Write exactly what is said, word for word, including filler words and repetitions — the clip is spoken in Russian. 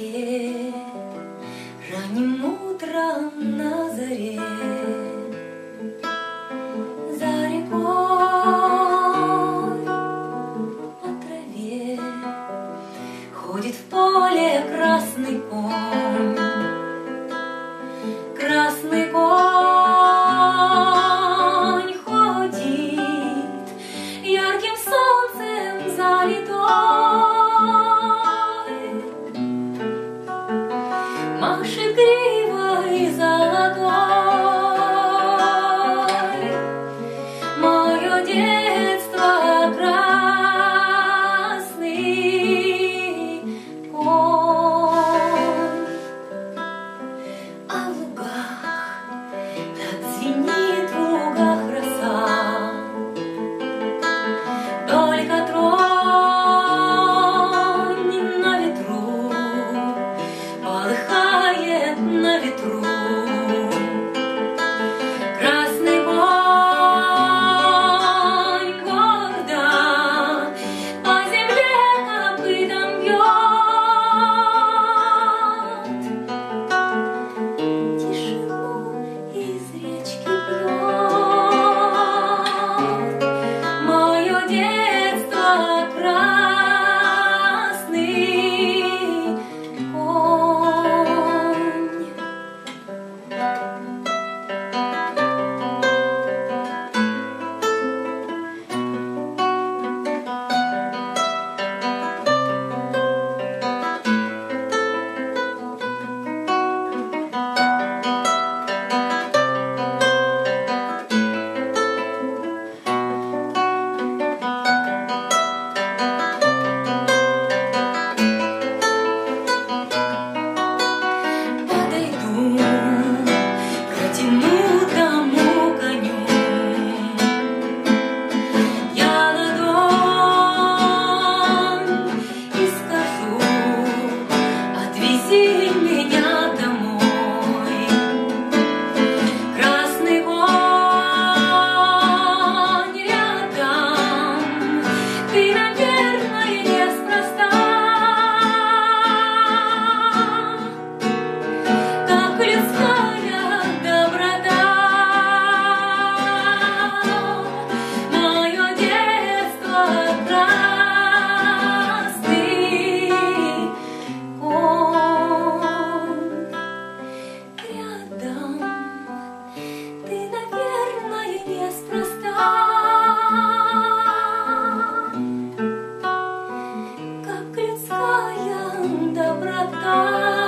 траве, ранним утром на заре, за рекой по траве ходит в поле красный конь, красный конь ходит, ярким солнцем залитой, машет гривой золотой. Мое детство красный конь, а в лугах так звенит в лугах роса, только тронь на ветру, полыхает на ветру. Красный конь гордо по земле копытом бьет, тишину из речки пьет. Мое детство красный конь. Доброта.